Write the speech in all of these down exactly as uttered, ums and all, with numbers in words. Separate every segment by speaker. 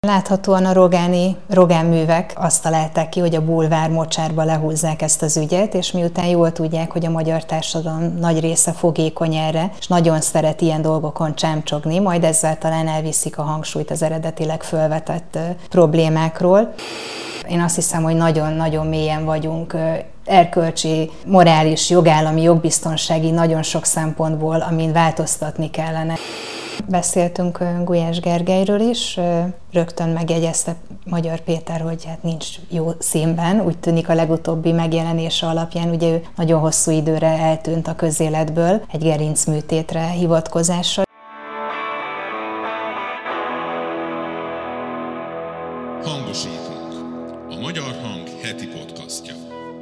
Speaker 1: Láthatóan a rogáni, rogán művek azt találták ki, hogy a bulvár mocsárba lehúzzák ezt az ügyet, és miután jól tudják, hogy a magyar társadalom nagy része fogékony erre, és nagyon szeret ilyen dolgokon csámcsogni, majd ezzel talán elviszik a hangsúlyt az eredetileg fölvetett problémákról. Én azt hiszem, hogy nagyon-nagyon mélyen vagyunk erkölcsi, morális, jogállami, jogbiztonsági nagyon sok szempontból, amin változtatni kellene. Beszéltünk Gulyás Gergelyről is, rögtön megjegyezte Magyar Péter, hogy hát nincs jó színben, úgy tűnik a legutóbbi megjelenése alapján, ugye ő nagyon hosszú időre eltűnt a közéletből, egy gerincműtétre hivatkozással.
Speaker 2: Hangosítunk. A Magyar Hang heti podcastja.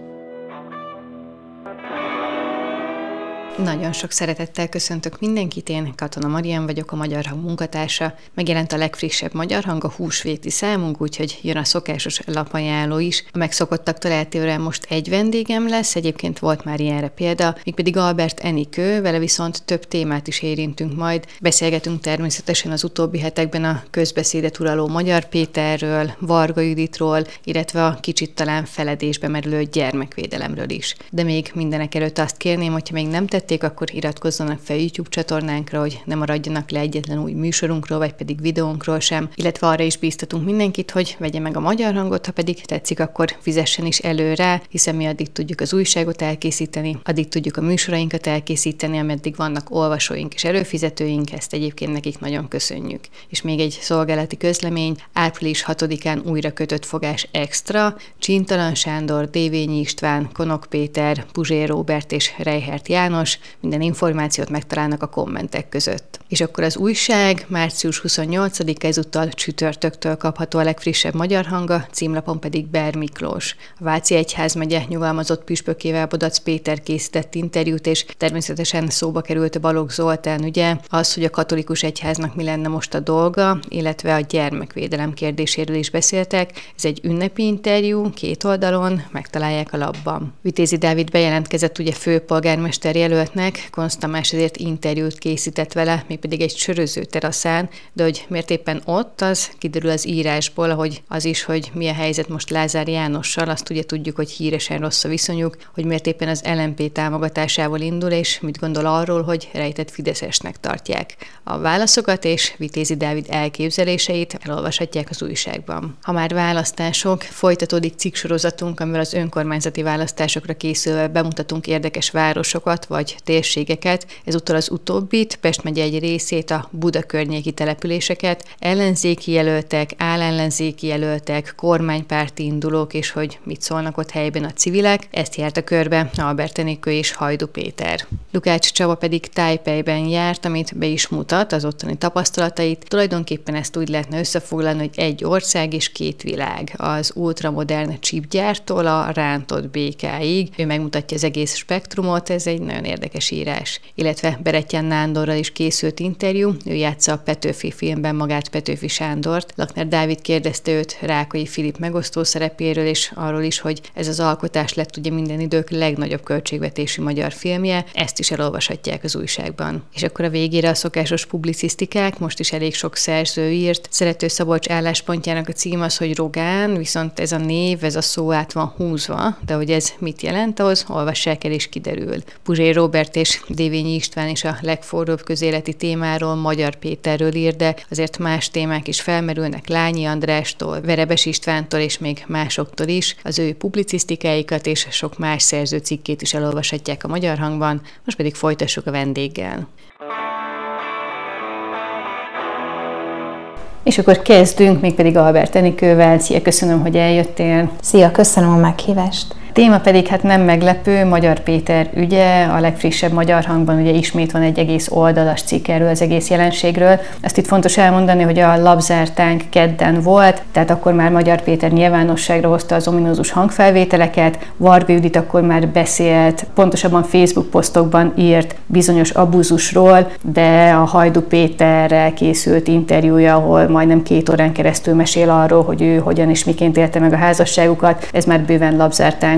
Speaker 3: Nagyon sok szeretettel köszöntök mindenkit, én Katona Marian vagyok, a Magyar Hang munkatársa. Megjelent a legfrissebb Magyar Hang, a húsvéti számunk, úgyhogy jön a szokásos lapajánló is. A megszokottaktól eltérően most egy vendégem lesz, egyébként volt már ilyenre példa, mégpedig Albert Enikő, vele viszont több témát is érintünk majd. Beszélgetünk természetesen az utóbbi hetekben a közbeszédet uraló Magyar Péterről, Varga Juditról, illetve a kicsit talán feledésbe merülő gyermekvédelemről is. De még mindenek előtt azt kérném, hogyha még nem tett akkor iratkozzanak fel YouTube csatornánkra, hogy ne maradjanak le egyetlen új műsorunkról, vagy pedig videónkról sem, illetve arra is bíztatunk mindenkit, hogy vegye meg a Magyar Hangot, ha pedig tetszik, akkor fizessen is elő rá, hiszen mi addig tudjuk az újságot elkészíteni, addig tudjuk a műsorainkat elkészíteni, ameddig vannak olvasóink és előfizetőink, ezt egyébként nekik nagyon köszönjük. És még egy szolgálati közlemény, április hatodikán újra kötött fogás extra, Csintalan Sándor, Dévényi István, Konok Péter, Puzsér Róbert és Reichert János. Minden információt megtalálnak a kommentek között. És akkor az újság március huszonnyolcadika, ezúttal csütörtöktől kapható a legfrissebb Magyar Hanga, címlapon pedig Ber Miklós. A Váci Egyházmegye nyugalmazott püspökével Bodac Péter készített interjút, és természetesen szóba került a Balogh Zoltán ügye, az, hogy a katolikus egyháznak mi lenne most a dolga, illetve a gyermekvédelem kérdéséről is beszéltek. Ez egy ünnepi interjú, két oldalon, megtalálják a lapban. Vitézi Dávid bejelentkezett ugye főpolgármester jelöltnek, Konz Tamás ezért interjút készített vele, mégpedig egy söröző teraszán, de hogy miért éppen ott, az kiderül az írásból, ahogy az is, hogy mi a helyzet most Lázár Jánossal, azt ugye tudjuk, hogy híresen rossz a viszonyuk, hogy miért éppen az el em pé támogatásával indul, és mit gondol arról, hogy rejtett fideszesnek tartják. A válaszokat és Vitézi Dávid elképzeléseit elolvashatják az újságban. Ha már választások, folytatódik cikksorozatunk, amivel az önkormányzati választásokra készülve bemutatunk érdekes városokat vagy térségeket, ezúttal az utóbbit, Pest megye egy részét, a Buda környéki településeket, ellenzéki jelöltek, álellenzéki jelöltek, kormánypárti indulók, és hogy mit szólnak ott helyben a civilek, ezt járta körbe Albert Enikő és Hajdu Péter. Lukács Csaba pedig Tájpejben járt, amit be is mutat, az ottani tapasztalatait. Tulajdonképpen ezt úgy lehetne összefoglalni, hogy egy ország és két világ, az ultramodern csípgyártól a rántott békáig. Ő megmutatja az egész spektrumot, ez egy nagyon érdekes írás. Illetve Berettyán Nándorral is készült interjú, ő játsza a Petőfi filmben magát Petőfi Sándort. Lakner Dávid kérdezte őt Rákai Filip megosztó szerepéről, és arról is, hogy ez az alkotás lett ugye minden idők legnagyobb költségvetési magyar filmje, ezt is elolvashatják az újságban. És akkor a végére a szokásos publicisztikák, most is elég sok szerző írt. Szerető Szabolcs álláspontjának a cím az, hogy Rogán, viszont ez a név, ez a szó át van húzva, de hogy ez mit jelent, ahhoz olvassák el és kiderül. Puzsér Róbert és Dévényi István is a legforróbb közéleti témáról, Magyar Péterről ír, de azért más témák is felmerülnek Lányi Andrástól, Verebes Istvántól és még másoktól is. Az ő publicisztikáikat és sok más szerző cikkét is elolvashatják a Magyar Hangban, most pedig folytassuk a vendéggel. És akkor kezdünk, mégpedig Albert Enikővel. Szia, köszönöm, hogy eljöttél.
Speaker 1: Szia, köszönöm a meghívást.
Speaker 3: Téma pedig hát nem meglepő, Magyar Péter ügye, a legfrissebb Magyar Hangban ugye ismét van egy egész oldalas cikk erről az egész jelenségről. Ezt itt fontos elmondani, hogy a lapzártánk kedden volt, tehát akkor már Magyar Péter nyilvánosságra hozta az ominózus hangfelvételeket, Varga Judit akkor már beszélt, pontosabban Facebook posztokban írt bizonyos abúzusról, de a Hajdu Péterrel készült interjúja, ahol majdnem két órán keresztül mesél arról, hogy ő hogyan és miként élte meg a házasságukat, ez már bőven lapzártánk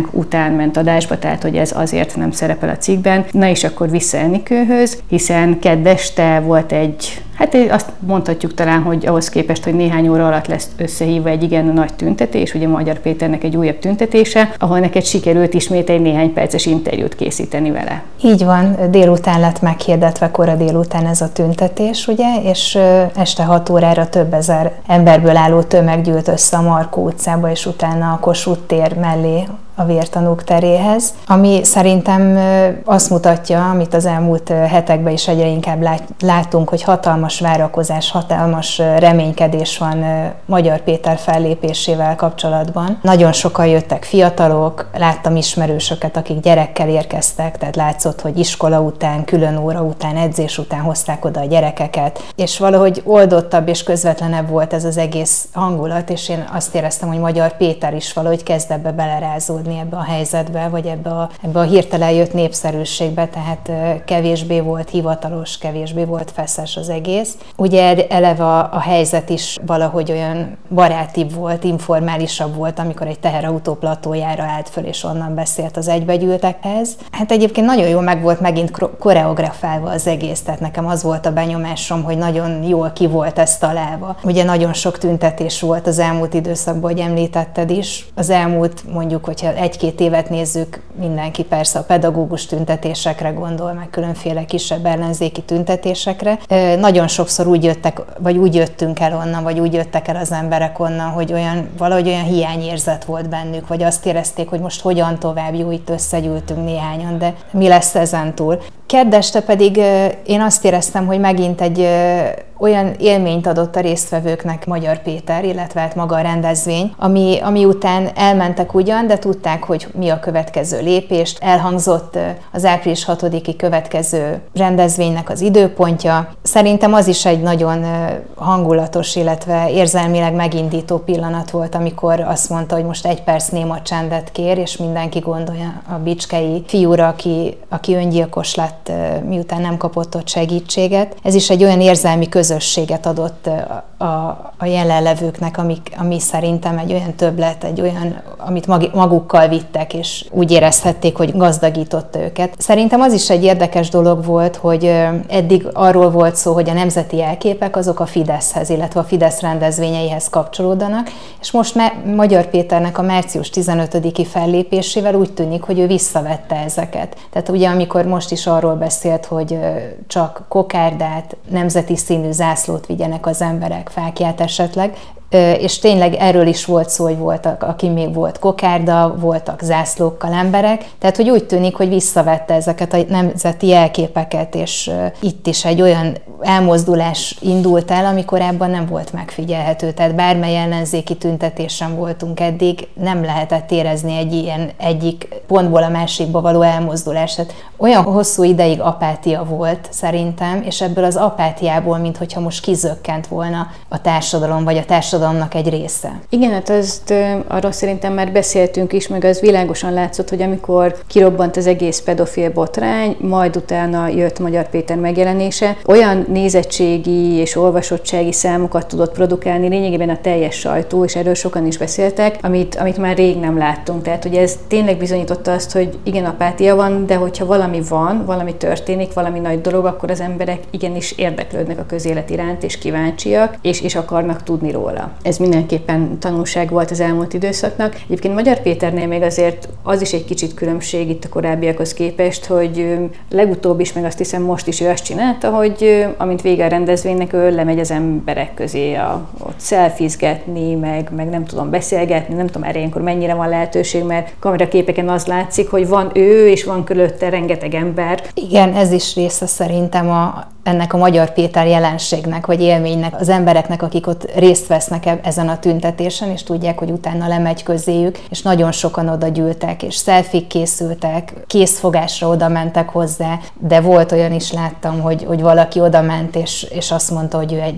Speaker 4: után ment adásba, tehát hogy ez azért nem szerepel a cikkben. Na és akkor vissza Enikőhöz, hiszen kedd este volt egy, hát azt mondhatjuk talán, hogy ahhoz képest, hogy néhány óra alatt lesz összehívva egy igen nagy tüntetés, ugye Magyar Péternek egy újabb tüntetése, ahol neked sikerült ismét egy néhány perces interjút készíteni vele.
Speaker 1: Így van, délután lett meghirdetve, kora délután ez a tüntetés, ugye, és este hat órára több ezer emberből álló tömeg gyűlt össze a Markó utcába, és utána a Kossuth tér mellé a vértanúk teréhez, ami szerintem azt mutatja, amit az elmúlt hetekben is egyre inkább látunk, hogy hatalmas várakozás, hatalmas reménykedés van Magyar Péter fellépésével kapcsolatban. Nagyon sokan jöttek fiatalok, láttam ismerősöket, akik gyerekkel érkeztek, tehát látszott, hogy iskola után, külön óra után, edzés után hozták oda a gyerekeket, és valahogy oldottabb és közvetlenebb volt ez az egész hangulat, és én azt éreztem, hogy Magyar Péter is valahogy kezd ebbe belerázódni ebbe a helyzetbe, vagy ebbe a, ebbe a hirtelen jött népszerűségbe, tehát kevésbé volt hivatalos, kevésbé volt feszes az egész. Ugye eleve a, a helyzet is valahogy olyan barátibb volt, informálisabb volt, amikor egy teherautó platójára állt föl, és onnan beszélt az egybegyűltekhez. Hát egyébként nagyon jól meg volt megint koreografálva az egész, tehát nekem az volt a benyomásom, hogy nagyon jól ki volt ez találva. Ugye nagyon sok tüntetés volt az elmúlt időszakban, hogy említetted is. Az elmúlt, mondjuk, hogyha egy-két évet nézzük, mindenki persze a pedagógus tüntetésekre gondol, meg különféle kisebb ellenzéki tüntetésekre. Nagyon sokszor úgy jöttek, vagy úgy jöttünk el onnan, vagy úgy jöttek el az emberek onnan, hogy olyan, valahogy olyan hiányérzet volt bennük, vagy azt érezték, hogy most hogyan tovább, jó, itt összegyűltünk néhányan, de mi lesz ezentúl. Kedd este pedig én azt éreztem, hogy megint egy olyan élményt adott a résztvevőknek Magyar Péter, illetve hát maga a rendezvény, ami, ami után elmentek ugyan, de tudták, hogy mi a következő lépést. Elhangzott az április hatodiki következő rendezvénynek az időpontja. Szerintem az is egy nagyon hangulatos, illetve érzelmileg megindító pillanat volt, amikor azt mondta, hogy most egy perc néma csendet kér, és mindenki gondolja a bicskei fiúra, aki, aki öngyilkos lett, miután nem kapott ott segítséget. Ez is egy olyan érzelmi közösséget adott a, a, a jelenlevőknek, amik, ami szerintem egy olyan többlet, egy olyan, amit mag, magukkal vittek, és úgy érezhették, hogy gazdagította őket. Szerintem az is egy érdekes dolog volt, hogy eddig arról volt szó, hogy a nemzeti jelképek azok a Fideszhez, illetve a Fidesz rendezvényeihez kapcsolódanak, és most Magyar Péternek a március tizenötödiki fellépésével úgy tűnik, hogy ő visszavette ezeket. Tehát ugye amikor most is arról beszélt, hogy csak kokárdát, nemzeti színű zászlót vigyenek az emberek, fákját esetleg, és tényleg erről is volt szó, hogy voltak, aki még volt kokárda, voltak zászlókkal emberek, tehát hogy úgy tűnik, hogy visszavette ezeket a nemzeti jelképeket, és itt is egy olyan elmozdulás indult el, ami korábban nem volt megfigyelhető, tehát bármely ellenzéki tüntetésen voltunk eddig, nem lehetett érezni egy ilyen egyik pontból a másikba való elmozdulást. Tehát olyan hosszú ideig apátia volt szerintem, és ebből az apátiából, minthogyha most kizökkent volna a társadalom, vagy a társadalomnak egy része.
Speaker 4: Igen, hát azt arról szerintem már beszéltünk is, meg az világosan látszott, hogy amikor kirobbant az egész pedofil botrány, majd utána jött Magyar Péter megjelenése, olyan nézettségi és olvasottsági számokat tudott produkálni lényegében a teljes sajtó, és erről sokan is beszéltek, amit, amit már rég nem láttunk. Tehát, hogy ez tényleg bizonyította azt, hogy igen, apátia van, de hogyha valami van, valami történik, valami nagy dolog, akkor az emberek igenis érdeklődnek a közélet iránt, és kíváncsiak, és, és akarnak tudni róla. Ez mindenképpen tanulság volt az elmúlt időszaknak. Egyébként Magyar Péternél még azért az is egy kicsit különbség itt a korábbiakhoz képest, hogy legutóbb is, meg azt hiszem most is ő azt csinálta, hogy amint vége a rendezvénynek, ő lemegy az emberek közé a, ott szelfizgetni, meg, meg nem tudom beszélgetni, nem tudom erre ilyenkor mennyire van lehetőség, mert kameraképeken az látszik, hogy van ő, és van körülötte rengeteg ember.
Speaker 1: Igen, ez is része szerintem a, ennek a Magyar Péter jelenségnek, vagy élménynek, az embereknek, akik ott részt vesznek ezen a tüntetésen, és tudják, hogy utána lemegy közéjük, és nagyon sokan oda gyűltek, és szelfik készültek, készfogásra oda mentek hozzá, de volt olyan is, láttam, hogy, hogy valaki oda ment, és, és azt mondta, hogy ő egy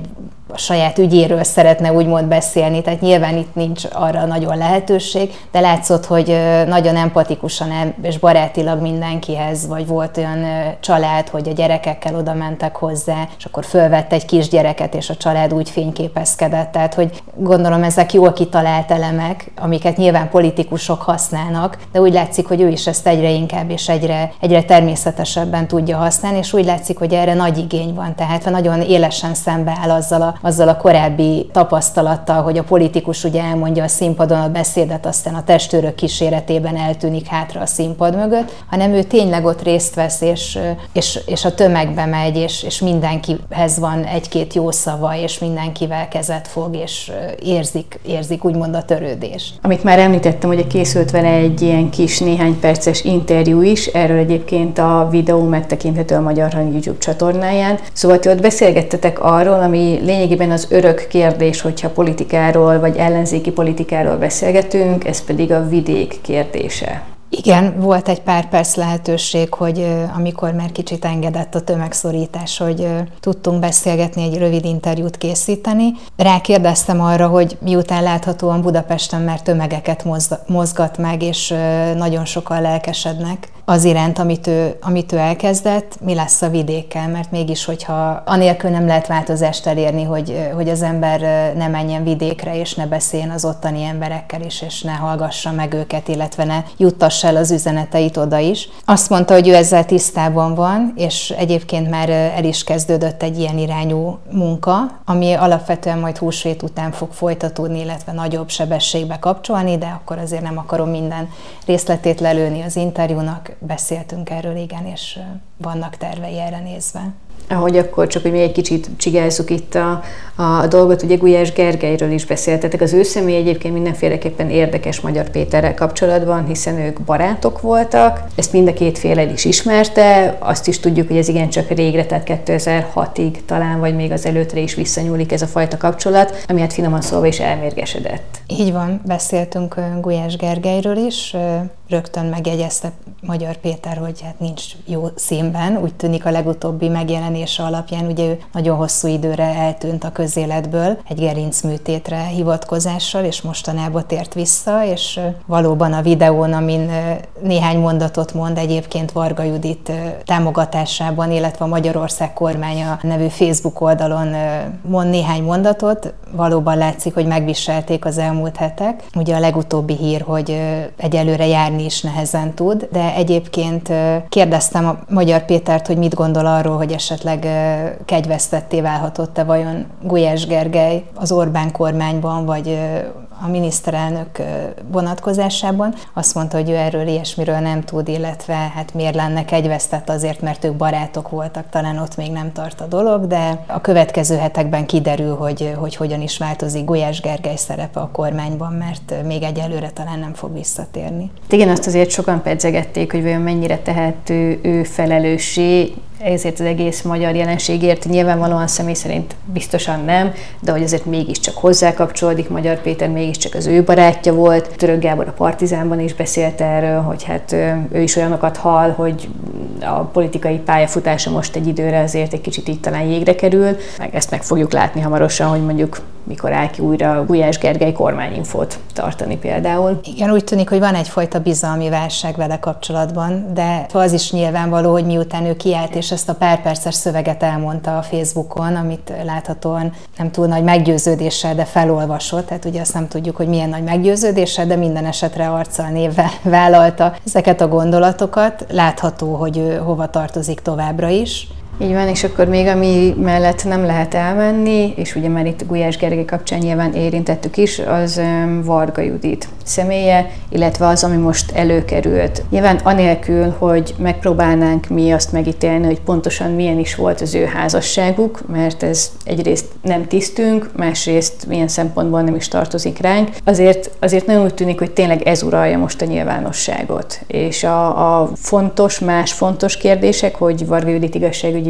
Speaker 1: a saját ügyéről szeretne úgymond beszélni, tehát nyilván itt nincs arra nagyon lehetőség, de látszott, hogy nagyon empatikusan és barátilag mindenkihez, vagy volt olyan család, hogy a gyerekekkel oda mentek hozzá, és akkor fölvett egy kisgyereket, és a család úgy fényképezkedett. Tehát, hogy gondolom ezek jól kitalált elemek, amiket nyilván politikusok használnak, de úgy látszik, hogy ő is ezt egyre inkább és egyre, egyre természetesebben tudja használni, és úgy látszik, hogy erre nagy igény van. Tehát nagyon élesen szembeáll azzal a, azzal a korábbi tapasztalattal, hogy a politikus ugye elmondja a színpadon a beszédet, aztán a testőrök kíséretében eltűnik hátra a színpad mögött, hanem ő tényleg ott részt vesz, és, és, és a tömegbe megy, és, és mindenkihez van egy-két jó szava, és mindenkivel kezet fog, és érzik, érzik úgymond a törődést.
Speaker 4: Amit már említettem, hogy készült vele egy ilyen kis néhány perces interjú is, erről egyébként a videó megtekinthető a Magyar Hang YouTube csatornáján. Szóval ti ott beszélgettetek arról, ami lényegében az örök kérdés, hogyha politikáról vagy ellenzéki politikáról beszélgetünk, ez pedig a vidék kérdése.
Speaker 1: Igen, volt egy pár perc lehetőség, hogy amikor már kicsit engedett a tömegszorítás, hogy tudtunk beszélgetni, egy rövid interjút készíteni. Rákérdeztem arra, hogy miután láthatóan Budapesten már tömegeket mozgat meg, és nagyon sokan lelkesednek az iránt, amit ő, amit ő elkezdett, mi lesz a vidékkel, mert mégis, hogyha anélkül nem lehet változást elérni, hogy, hogy az ember ne menjen vidékre, és ne beszéljen az ottani emberekkel is, és ne hallgassa meg őket, illetve ne juttassa el az üzeneteit oda is. Azt mondta, hogy ő ezzel tisztában van, és egyébként már el is kezdődött egy ilyen irányú munka, ami alapvetően majd húsvét után fog folytatódni, illetve nagyobb sebességbe kapcsolni, de akkor azért nem akarom minden részletét lelőni az interjúnak. Beszéltünk erről, igen, és vannak tervei erre nézve.
Speaker 4: Ahogy akkor csak, hogy még egy kicsit csigázzuk itt a, a dolgot, ugye Gulyás Gergelyről is beszéltetek. Az ő személy egyébként mindenféleképpen érdekes Magyar Péterrel kapcsolatban, hiszen ők barátok voltak. Ezt mind a két fél el is ismerte. Azt is tudjuk, hogy ez igencsak régre, tehát kétezer-hatig talán, vagy még az előttre is visszanyúlik ez a fajta kapcsolat, ami hát finoman szólva is elmérgesedett.
Speaker 1: Így van, beszéltünk Gulyás Gergelyről is. Rögtön megjegyezte Magyar Péter, hogy hát nincs jó színben. Úgy tűnik a legutóbbi megjelenése alapján, ugye ő nagyon hosszú időre eltűnt a közéletből egy gerincműtétre hivatkozással, és mostanában tért vissza, és valóban a videón, amin néhány mondatot mond egyébként Varga Judit támogatásában, illetve a Magyarország kormánya nevű Facebook oldalon mond néhány mondatot, valóban látszik, hogy megviselték az elmúlt hetek. Ugye a legutóbbi hír, hogy egyelőre járni is nehezen tud, de egyébként kérdeztem a Magyar Pétert, hogy mit gondol arról, hogy esetleg kegyvesztetté válhatott-e vajon Gulyás Gergely az Orbán kormányban, vagy a miniszterelnök vonatkozásában. Azt mondta, hogy ő erről ilyesmiről nem tud, illetve hát miért lenne kegyvesztett, azért, mert ők barátok voltak, talán ott még nem tart a dolog, de a következő hetekben kiderül, hogy, hogy hogyan is változik Gulyás Gergely szerepe a kormányban, mert még egyelőre talán nem fog visszatérni.
Speaker 4: Igen, azt azért sokan pedzegették, hogy vajon mennyire tehető ő felelőssé ezért az egész magyar jelenségért. Nyilvánvalóan személy szerint biztosan nem, de hogy azért mégiscsak hozzá kapcsolódik Magyar Péter, mégiscsak az ő barátja volt. Török Gábor a Partizánban is beszélt erről, hogy hát ő is olyanokat hall, hogy a politikai pályafutása most egy időre azért egy kicsit így talán jégre kerül. Meg ezt meg fogjuk látni hamarosan, hogy mondjuk mikor áll ki újra Gulyás Gergely kormányinfót tartani például.
Speaker 1: Igen, úgy tűnik, hogy van egyfajta bizalmi válság vele kapcsolatban, de az is nyilvánvaló, hogy miután ő kiállt és ezt a pár perces szöveget elmondta a Facebookon, amit láthatóan nem túl nagy meggyőződéssel, de felolvasott, tehát ugye azt nem tudjuk, hogy milyen nagy meggyőződéssel, de minden esetre arccal névvel vállalta ezeket a gondolatokat. Látható, hogy ő hova tartozik továbbra is.
Speaker 4: Így van, és akkor még ami mellett nem lehet elmenni, és ugye már itt Gulyás Gergely kapcsán nyilván érintettük is, az Varga Judit személye, illetve az, ami most előkerült. Nyilván anélkül, hogy megpróbálnánk mi azt megítélni, hogy pontosan milyen is volt az ő házasságuk, mert ez egyrészt nem tisztünk, másrészt milyen szempontból nem is tartozik ránk. Azért, azért nagyon úgy tűnik, hogy tényleg ez uralja most a nyilvánosságot. És a, a fontos, más fontos kérdések, hogy Varga Judit igazságügyi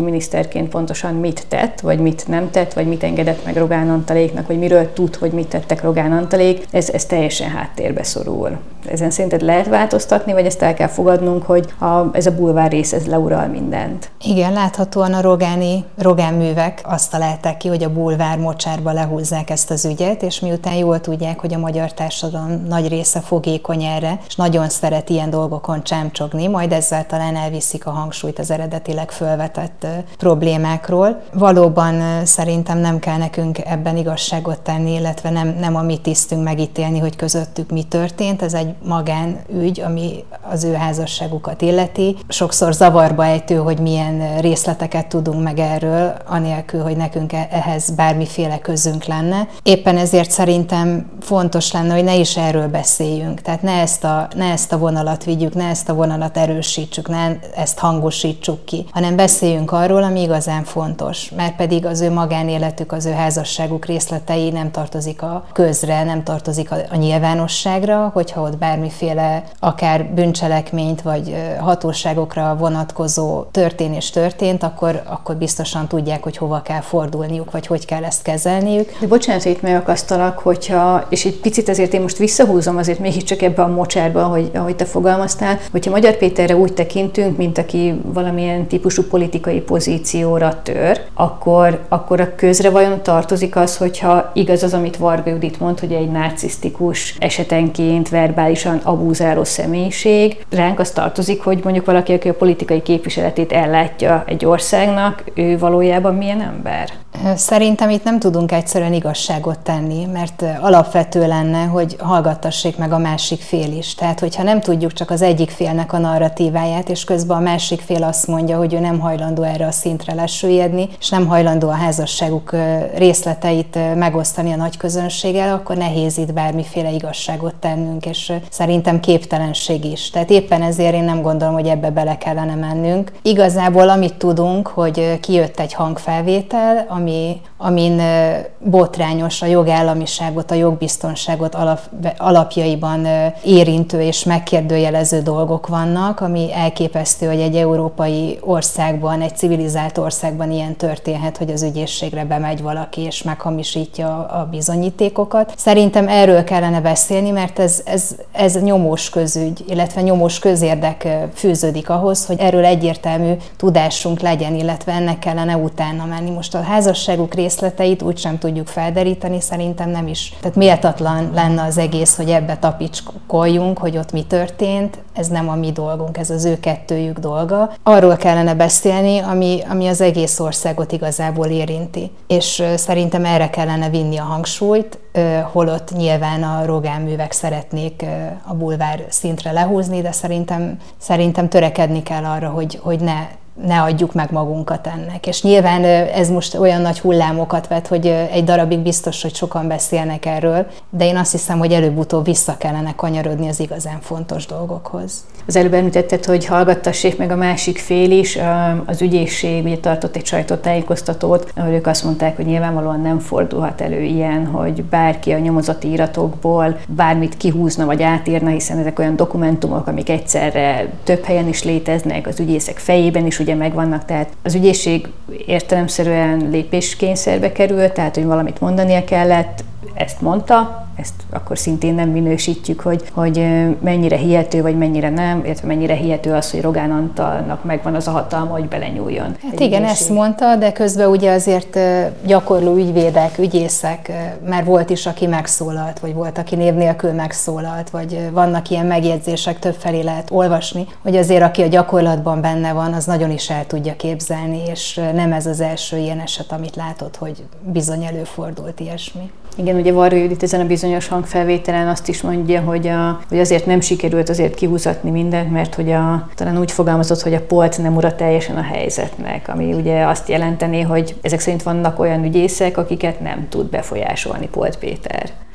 Speaker 4: igazságügyi miniszterként pontosan mit tett, vagy mit nem tett, vagy mit engedett meg Rogán Antaléknak, vagy miről tud, hogy mit tettek Rogán Antalék, ez, ez teljesen háttérbe szorul. Ezen szerinted lehet változtatni, vagy ezt el kell fogadnunk, hogy a, ez a bulvár rész, ez leural mindent?
Speaker 1: Igen, láthatóan a rogáni, Rogán művek azt találták ki, hogy a bulvár mocsárba lehúzzák ezt az ügyet, és miután jól tudják, hogy a magyar társadalom nagy része fogékony erre, és nagyon szeret ilyen dolgokon csámcsogni, majd ezzel talán elviszik a hangsúlyt az eredetileg fölvetett problémákról. Valóban szerintem nem kell nekünk ebben igazságot tenni, illetve nem, nem a mi tisztünk megítélni, hogy közöttük mi történt. Ez egy magánügy, ami az ő házasságukat illeti. Sokszor zavarba ejtő, hogy milyen részleteket tudunk meg erről, anélkül, hogy nekünk ehhez bármiféle közünk lenne. Éppen ezért szerintem fontos lenne, hogy ne is erről beszéljünk. Tehát ne ezt a, ne ezt a vonalat vigyük, ne ezt a vonalat erősítsük, ne ezt hangosítsuk ki, hanem beszéljünk arról, ami igazán fontos. Mert pedig az ő magánéletük, az ő házasságuk részletei nem tartozik a közre, nem tartozik a, a nyilvánosságra, hogyha ott bármiféle akár bűncselekményt vagy hatóságokra vonatkozó történés történt, akkor, akkor biztosan tudják, hogy hova kell fordulniuk, vagy hogy kell ezt kezelniük.
Speaker 4: De bocsánat, hogy itt megakasztalak, hogyha, és egy picit azért én most visszahúzom azért mégiscsak ebbe a mocsárba, ahogy, ahogy te fogalmaztál, hogyha Magyar Péterre úgy tekintünk, mint aki valamilyen típusú politikai pozícióra tör, akkor, akkor a közre vajon tartozik az, hogyha igaz az, amit Varga Judit mond, hogy egy narcisztikus, esetenként verbálisan abúzáló személyiség, ránk az tartozik, hogy mondjuk valaki, aki a politikai képviseletét ellátja egy országnak, ő valójában milyen ember?
Speaker 1: Szerintem itt nem tudunk egyszerűen igazságot tenni, mert alapvető lenne, hogy hallgattassék meg a másik fél is. Tehát, hogyha nem tudjuk csak az egyik félnek a narratíváját, és közben a másik fél azt mondja, hogy ő nem hajlandó erre a szintre lesüllyedni, és nem hajlandó a házasságuk részleteit megosztani a nagy közönséggel, akkor nehéz itt bármiféle igazságot tennünk, és szerintem képtelenség is. Tehát éppen ezért én nem gondolom, hogy ebbe bele kellene mennünk. Igazából amit tudunk, hogy kijött egy hangfelvétel, ami, amin botrányos a jogállamiságot, a jogbiztonságot alap, alapjaiban érintő és megkérdőjelező dolgok vannak, ami elképesztő, hogy egy európai országban, egy civilizált országban ilyen történhet, hogy az ügyészségre bemegy valaki és meghamisítja a bizonyítékokat. Szerintem erről kellene beszélni, mert ez, ez, ez nyomós közügy, illetve nyomós közérdek fűződik ahhoz, hogy erről egyértelmű tudásunk legyen, illetve ennek kellene utána menni. Most a házasságuk részleteit úgysem tudjuk felderíteni, szerintem nem is. Tehát méltatlan lenne az egész, hogy ebbe tapicskoljunk, hogy ott mi történt, ez nem a mi dolgunk, ez az ő kettőjük dolga. Arról kellene beszélni, ami, ami az egész országot igazából érinti. És szerintem erre kellene vinni a hangsúlyt, holott nyilván a Rogán művek szeretnék a bulvár szintre lehúzni, de szerintem, szerintem törekedni kell arra, hogy, hogy ne ne adjuk meg magunkat ennek. És nyilván ez most olyan nagy hullámokat vet, hogy egy darabig biztos, hogy sokan beszélnek erről, de én azt hiszem, hogy előbb-utóbb vissza kellene kanyarodni az igazán fontos dolgokhoz.
Speaker 4: Az előbb említetted, hogy hallgattassék meg a másik fél is. Az ügyészség ugye tartott egy sajtótájékoztatót, ahol ők azt mondták, hogy nyilvánvalóan nem fordulhat elő ilyen, hogy bárki a nyomozati iratokból bármit kihúzna vagy átírna, hiszen ezek olyan dokumentumok, amik egyszerre több helyen is léteznek, az ügyészek fejében is ugye megvannak, tehát az ügyészség értelemszerűen lépéskényszerbe került, tehát hogy valamit mondania kellett, ezt mondta, ezt akkor szintén nem minősítjük, hogy, hogy mennyire hihető, vagy mennyire nem, illetve mennyire hihető az, hogy Rogán Antalnak megvan az a hatalma, hogy belenyúljon.
Speaker 1: Hát igen, ezt mondta, de közben ugye azért gyakorló ügyvédek, ügyészek, már volt is, aki megszólalt, vagy volt, aki név nélkül megszólalt, vagy vannak ilyen megjegyzések, többfelé lehet olvasni, hogy azért, aki a gyakorlatban benne van, az nagyon is el tudja képzelni, és nem ez az első ilyen eset, amit látod, hogy bizony előfordult ilyesmi.
Speaker 4: Igen, ugye Varga Judit ezen a bizonyos hangfelvételen azt is mondja, hogy, a, hogy azért nem sikerült azért kihúzatni mindent, mert hogy a, talán úgy fogalmazott, hogy a Polt nem ura teljesen a helyzetnek, ami ugye azt jelenteni, hogy ezek szerint vannak olyan ügyészek, akiket nem tud befolyásolni Polt Péter.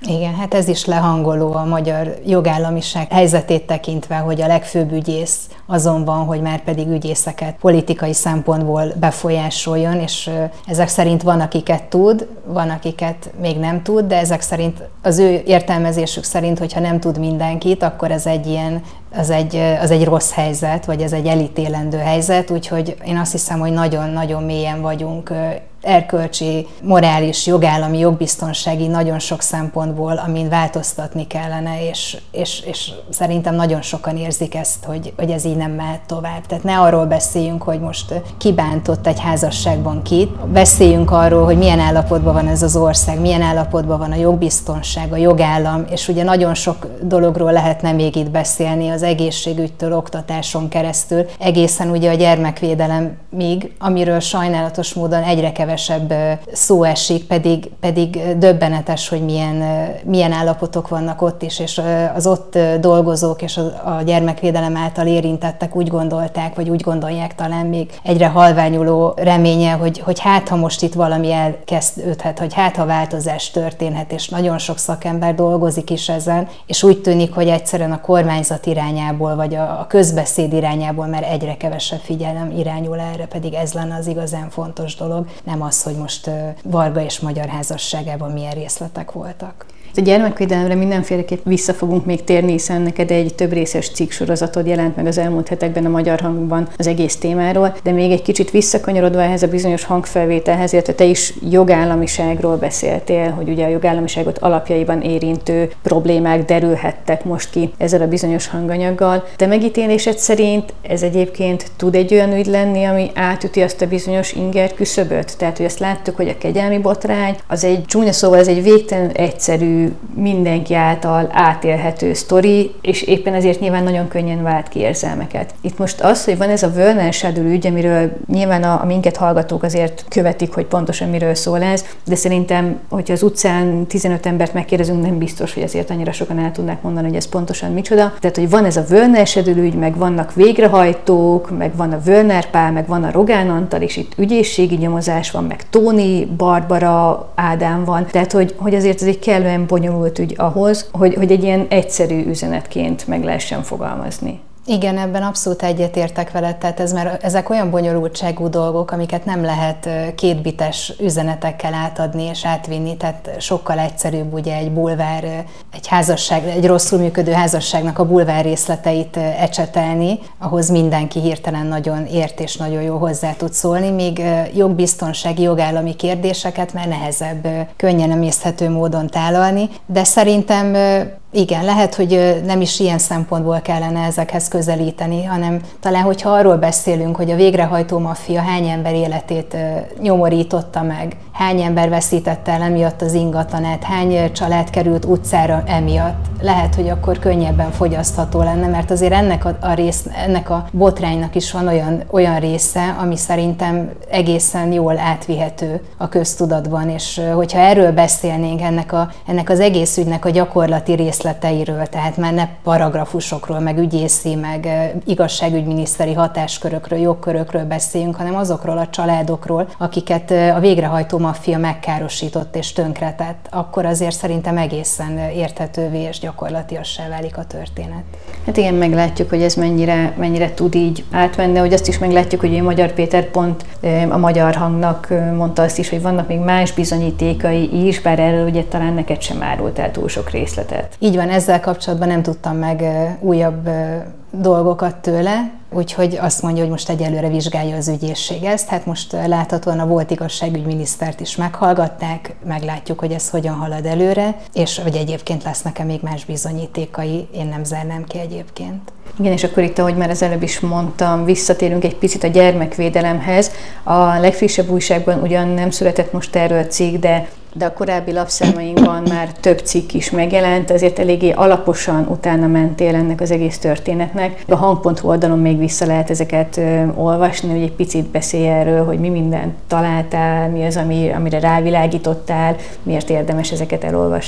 Speaker 1: Igen, hát ez is lehangoló a magyar jogállamiság helyzetét tekintve, hogy a legfőbb ügyész azon van, hogy már pedig ügyészeket politikai szempontból befolyásoljon, és ezek szerint van, akiket tud, van, akiket még nem tud, de ezek szerint, az ő értelmezésük szerint, hogyha nem tud mindenkit, akkor ez egy ilyen, az egy, az egy rossz helyzet, vagy ez egy elítélendő helyzet, úgyhogy én azt hiszem, hogy nagyon-nagyon mélyen vagyunk erkölcsi, morális, jogállami, jogbiztonsági nagyon sok szempontból, amin változtatni kellene, és, és, és szerintem nagyon sokan érzik ezt, hogy, hogy ez így nem mehet tovább. Tehát ne arról beszéljünk, hogy most ki bántott egy házasságban kit, beszéljünk arról, hogy milyen állapotban van ez az ország, milyen állapotban van a jogbiztonság, a jogállam, és ugye nagyon sok dologról lehetne még itt beszélni, az egészségügytől, oktatáson keresztül, egészen ugye a gyermekvédelemig, amiről sajnálatos módon egyre kevesebb szó esik, pedig, pedig döbbenetes, hogy milyen, milyen állapotok vannak ott is, és az ott dolgozók és a gyermekvédelem által érintettek úgy gondolták, vagy úgy gondolják talán még egyre halványuló reménye, hogy, hogy hát ha most itt valami elkezdődhet, hogy hát ha változás történhet, és nagyon sok szakember dolgozik is ezen, és úgy tűnik, hogy egyszerűen a kormányzat irányából, vagy a közbeszéd irányából már egyre kevesebb figyelem irányul erre, pedig ez lenne az igazán fontos dolog, nem az, hogy most Varga és Magyar házasságában milyen részletek voltak.
Speaker 4: A gyermekvédelemre mindenféleképp vissza fogunk még térni, hiszen neked egy több részes cikksorozatod jelent meg az elmúlt hetekben a Magyar Hangban az egész témáról, de még egy kicsit visszakanyarodva ehhez a bizonyos hangfelvételhez, illetve te is jogállamiságról beszéltél, hogy ugye a jogállamiságot alapjaiban érintő problémák derülhettek most ki ezzel a bizonyos hanganyaggal. De megítélésed szerint ez egyébként tud egy olyan ügy lenni, ami átüti azt a bizonyos inger küszöböt? Tehát, hogy azt láttuk, hogy a kegyelmi botrány az egy csúnya szóval, ez egy végtelen egyszerű, mindenki által átélhető sztori, és éppen ezért nyilván nagyon könnyen vált ki érzelmeket. Itt most az, hogy van ez a Wörner Schadl ügy, amiről nyilván a, a minket hallgatók azért követik, hogy pontosan miről szól ez, de szerintem, hogyha az utcán tizenöt embert megkérdezünk, nem biztos, hogy azért annyira sokan el tudnák mondani, hogy ez pontosan micsoda. Tehát, hogy van ez a Wörner Schadl ügy, meg vannak végrehajtók, meg van a Wörner Pál, meg van a Rogán Antal, és itt ügyészségi nyomozás van, meg Tóni Barbara Ádám van. Tehát, hogy, hogy azért ez egy kellően bonyolult ügy ahhoz, hogy, hogy egy ilyen egyszerű üzenetként meg lehessen fogalmazni.
Speaker 1: Igen, ebben abszolút egyetértek veled, tehát ez már, ezek olyan bonyolultságú dolgok, amiket nem lehet kétbites üzenetekkel átadni és átvinni, tehát sokkal egyszerűbb ugye egy bulvár, egy házasság, egy rosszul működő házasságnak a bulvár részleteit ecsetelni, ahhoz mindenki hirtelen nagyon ért és nagyon jó hozzá tud szólni, míg jogbiztonsági, jogállami kérdéseket már nehezebb, könnyen emészthető módon tálalni, de szerintem igen, lehet, hogy nem is ilyen szempontból kellene ezekhez közelíteni, hanem talán, hogyha arról beszélünk, hogy a végrehajtó maffia hány ember életét nyomorította meg, hány ember veszítette el emiatt az ingatlanát, hány család került utcára emiatt, lehet, hogy akkor könnyebben fogyasztható lenne, mert azért ennek a, a, rész, ennek a botránynak is van olyan, olyan része, ami szerintem egészen jól átvihető a köztudatban, és hogyha erről beszélnénk, ennek, a, ennek az egész ügynek a gyakorlati részleteiről, tehát már ne paragrafusokról, meg ügyészi, meg igazságügyminiszteri hatáskörökről, jogkörökről beszéljünk, hanem azokról a családokról, akiket a végrehajtó maffia megkárosított és tönkretett, akkor azért szerintem egészen érthetővé és gyakorlatiassá válik a történet.
Speaker 4: Hát igen, meglátjuk, hogy ez mennyire, mennyire tud így átmenni, hogy azt is meglátjuk, hogy Magyar Péter pont a Magyar Hangnak mondta azt is, hogy vannak még más bizonyítékai is, bár erről ugye talán neked sem árult el túl sok részletet.
Speaker 1: Így van, ezzel kapcsolatban nem tudtam meg újabb dolgokat tőle, úgyhogy azt mondja, hogy most egyelőre vizsgálja az ügyészség ezt. Hát most láthatóan a volt igazságügyminisztert is meghallgatták, meglátjuk, hogy ez hogyan halad előre, és hogy egyébként lesznek-e még más bizonyítékai, én nem zárnám ki egyébként.
Speaker 4: Igen, és akkor itt, ahogy már az előbb is mondtam, visszatérünk egy picit a gyermekvédelemhez. A legfrissebb újságban ugyan nem született most erről a cikk, de de a korábbi lapszámainkban már több cikk is megjelent, ezért eléggé alaposan utána mentél ennek az egész történetnek. A hang pont hu oldalon még vissza lehet ezeket ö, olvasni, hogy egy picit beszélj erről, hogy mi mindent találtál, mi az, ami, amire rávilágítottál, miért érdemes ezeket elolvasni.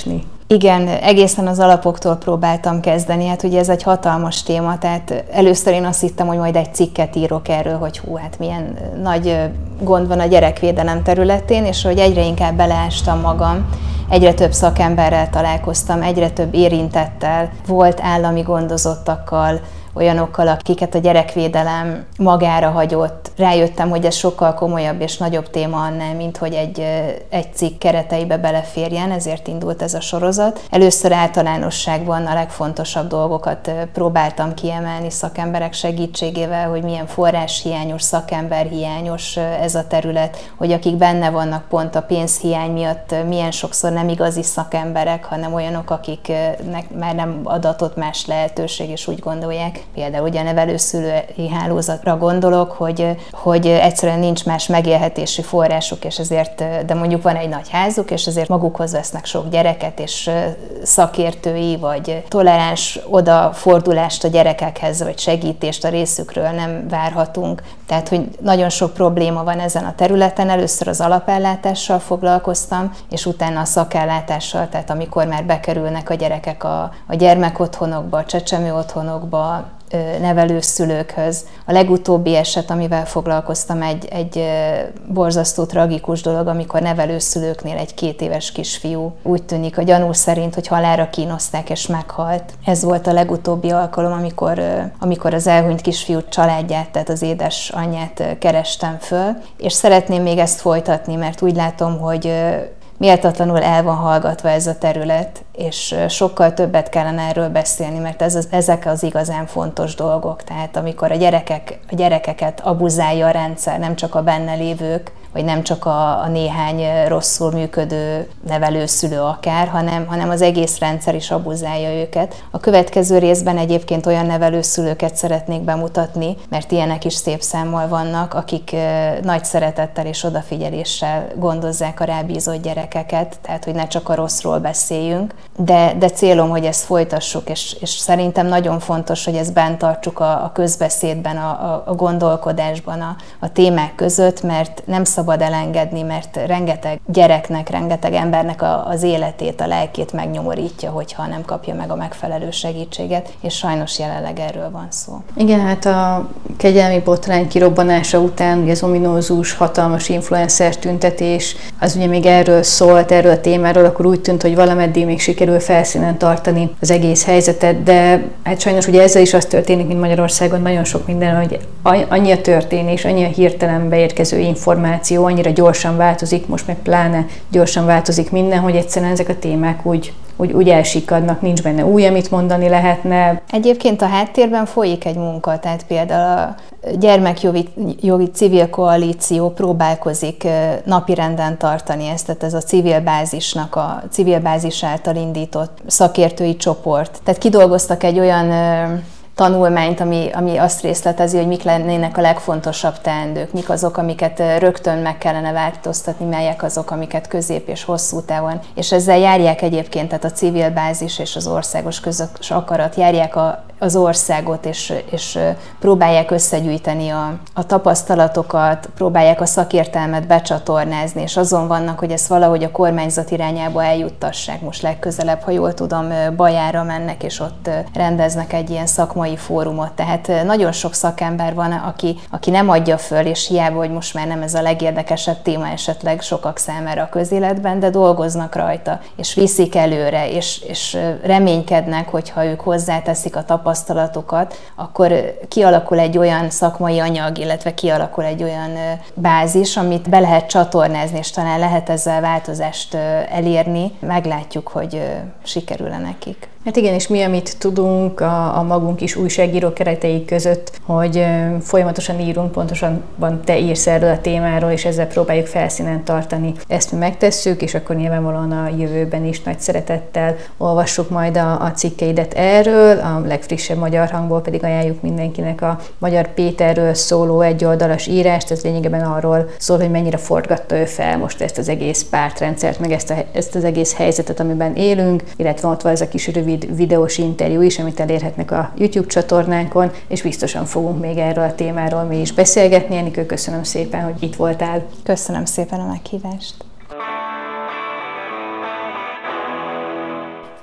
Speaker 1: Igen, egészen az alapoktól próbáltam kezdeni. Hát ugye ez egy hatalmas téma, tehát először én azt hittem, hogy majd egy cikket írok erről, hogy hú, hát milyen nagy gond van a gyerekvédelem területén, és hogy egyre inkább beleástam magam, egyre több szakemberrel találkoztam, egyre több érintettel, volt állami gondozottakkal, olyanokkal, akiket a gyerekvédelem magára hagyott. Rájöttem, hogy ez sokkal komolyabb és nagyobb téma annál, mint hogy egy, egy cikk kereteibe beleférjen, ezért indult ez a sorozat. Először általánosságban a legfontosabb dolgokat próbáltam kiemelni szakemberek segítségével, hogy milyen forráshiányos, szakemberhiányos ez a terület, hogy akik benne vannak pont a pénzhiány miatt milyen sokszor nem igazi szakemberek, hanem olyanok, akiknek már nem adatott más lehetőség, és úgy gondolják, például ugye a nevelőszülői hálózatra gondolok, hogy, hogy egyszerűen nincs más megélhetési forrásuk, és ezért, de mondjuk van egy nagy házuk, és ezért magukhoz vesznek sok gyereket, és szakértői vagy toleráns odafordulást a gyerekekhez, vagy segítést a részükről nem várhatunk. Tehát, hogy nagyon sok probléma van ezen a területen. Először az alapellátással foglalkoztam, és utána a szakellátással, tehát amikor már bekerülnek a gyerekek a, a gyermekotthonokba, a csecsemő otthonokba, nevelőszülőkhöz. A legutóbbi eset, amivel foglalkoztam, egy, egy borzasztó tragikus dolog, amikor nevelőszülőknél egy két éves kisfiú úgy tűnik a gyanú szerint, hogy halálra kínozták és meghalt. Ez volt a legutóbbi alkalom, amikor, amikor az elhunyt kisfiú családját, tehát az édesanyját kerestem föl, és szeretném még ezt folytatni, mert úgy látom, hogy méltatlanul el van hallgatva ez a terület, és sokkal többet kellene erről beszélni, mert ez az, ezek az igazán fontos dolgok. Tehát amikor a, gyerekek, a gyerekeket abuzálja a rendszer, nem csak a benne lévők, vagy nem csak a, a néhány rosszul működő nevelőszülő akár, hanem, hanem az egész rendszer is abuzálja őket. A következő részben egyébként olyan nevelőszülőket szeretnék bemutatni, mert ilyenek is szép számmal vannak, akik nagy szeretettel és odafigyeléssel gondozzák a rábízott gyerekeket, tehát hogy ne csak a rosszról beszéljünk, de, de célom, hogy ezt folytassuk, és, és szerintem nagyon fontos, hogy ezt bent tartsuk a, a közbeszédben, a, a, a gondolkodásban, a, a témák között, mert nem szabad elengedni, mert rengeteg gyereknek, rengeteg embernek a, az életét, a lelkét megnyomorítja, hogyha nem kapja meg a megfelelő segítséget, és sajnos jelenleg erről van szó.
Speaker 4: Igen, hát a kegyelmi botrány kirobbanása után ugye az ominózus, hatalmas influencer tüntetés, az ugye még erről szólt, erről a témáról, akkor úgy tűnt, hogy valameddig még sikerül felszínen tartani az egész helyzetet, de hát sajnos ugye ezzel is az történik, mint Magyarországon nagyon sok minden, hogy annyi a történés, annyi a hirtelen beérkező információ, annyira gyorsan változik, most meg pláne gyorsan változik minden, hogy egyszerűen ezek a témák úgy, úgy, úgy elsikadnak, nincs benne új, amit mondani lehetne.
Speaker 1: Egyébként a háttérben folyik egy munka, tehát például a gyermekjogi jogi civil koalíció próbálkozik napirenden tartani ezt, tehát ez a civil bázisnak, a civil bázis által indított szakértői csoport. Tehát kidolgoztak egy olyan tanulmányt, ami, ami azt részletezi, hogy mik lennének a legfontosabb teendők, mik azok, amiket rögtön meg kellene változtatni, melyek azok, amiket közép és hosszú távon. És ezzel járják egyébként, tehát a civil bázis és az országos közös akarat járják a, az országot, és, és próbálják összegyűjteni a, a tapasztalatokat, próbálják a szakértelmet becsatornázni, és azon vannak, hogy ezt valahogy a kormányzat irányába eljuttassák. Most legközelebb, ha jól tudom, Bajára mennek, és ott rendeznek egy ilyen szakmai fórumot. Tehát nagyon sok szakember van, aki, aki nem adja föl, és hiába, hogy most már nem ez a legérdekesebb téma esetleg sokak számára a közéletben, de dolgoznak rajta, és viszik előre, és, és reménykednek, hogyha ők hozzáteszik a tapasztalatokat, akkor kialakul egy olyan szakmai anyag, illetve kialakul egy olyan bázis, amit be lehet csatornázni, és talán lehet ezzel változást elérni. Meglátjuk, hogy sikerül-e nekik.
Speaker 4: Hát igen, és mi, amit tudunk a, a magunk is újságíró keretei között, hogy folyamatosan írunk, pontosan van, te írsz erről a témáról, és ezzel próbáljuk felszínen tartani. Ezt mi megtesszük, és akkor nyilvánvalóan a jövőben is nagy szeretettel olvassuk majd a, a cikkeidet erről, a legfrissebb Magyar Hangból pedig ajánljuk mindenkinek a Magyar Péterről szóló egyoldalas írást, ez lényegében arról szól, hogy mennyire forgatta ő fel most ezt az egész pártrendszert, meg ezt, a, ezt az egész helyzetet, amiben élünk, illetve ott van ez a kis rövid videós interjú is, amit elérhetnek a YouTube csatornánkon, és biztosan fogunk még erről a témáról mi is beszélgetni. Enikő, köszönöm szépen, hogy itt voltál.
Speaker 1: Köszönöm szépen a meghívást.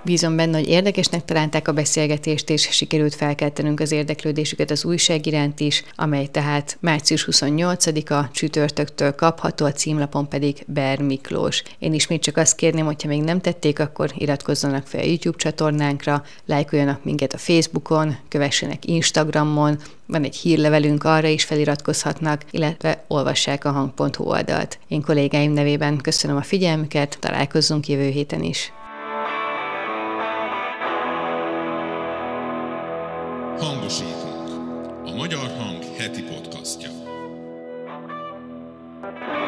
Speaker 3: Bízom benne, hogy érdekesnek találták a beszélgetést, és sikerült felkeltenünk az érdeklődésüket az újság iránt is, amely tehát március huszonnyolcadika csütörtöktől kapható, a címlapon pedig Ber Miklós. Én ismét csak azt kérném, hogyha még nem tették, akkor iratkozzanak fel a YouTube csatornánkra, lájkoljanak minket a Facebookon, kövessenek Instagramon, van egy hírlevelünk, arra is feliratkozhatnak, illetve olvassák a hang pont hu oldalt. Én kollégáim nevében köszönöm a figyelmüket, találkozzunk jövő héten is.
Speaker 2: Hangosítunk. A Magyar Hang heti podcastja.